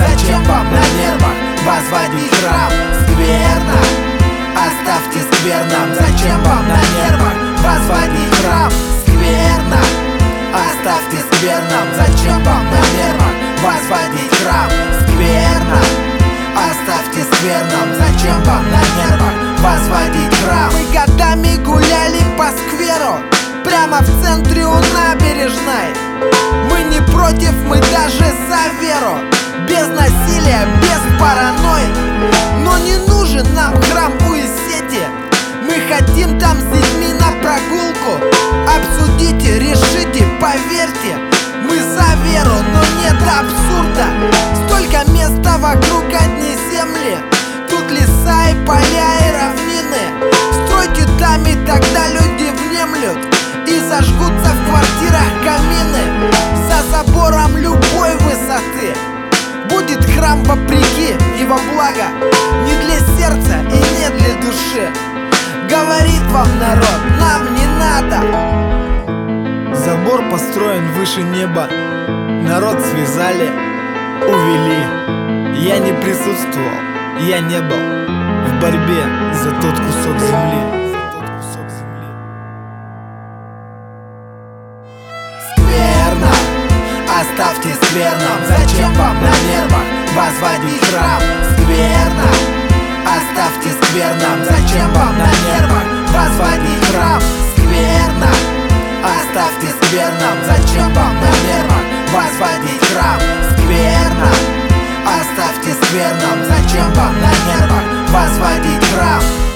Зачем вам на нервах возводить храм? Скверно, оставьте скверном. Зачем вам на нервах возводить храм? Скверно, оставьте скверном. Зачем вам на нервах возводить храм? Скверно, оставьте скверном. Зачем вам на нервах возводить храм? Мы годами гуляли по скверу, прямо в центре у набережной. Мы не против, мы даже за веру. Без насилия, без паранойи. Но не нужен нам храм у Исети. Мы хотим там с детьми на прогулку. Обсудите, решите, поверьте. Мы за веру, но нет абсурда. Столько места вокруг, одни земли. Тут леса и поля и равнины. Стройте там, и тогда люди внемлют и зажгутся в квартирах камины. За забором любой высоты будет храм вопреки его блага. Не для сердца и не для души. Говорит вам народ, нам не надо. Забор построен выше неба. Народ связали, увели. Я не присутствовал, я не был в борьбе за тот кусок земли. Скверно, оставьте скверном. Зачем вам на нервах возводить храм? Скверно, оставьте скверном. Зачем вам на нервах возводить храм? Скверно, оставьте скверном. Зачем вам на нервах возводить храм? Скверно, оставьте скверном. Зачем вам на нервах возводить храм?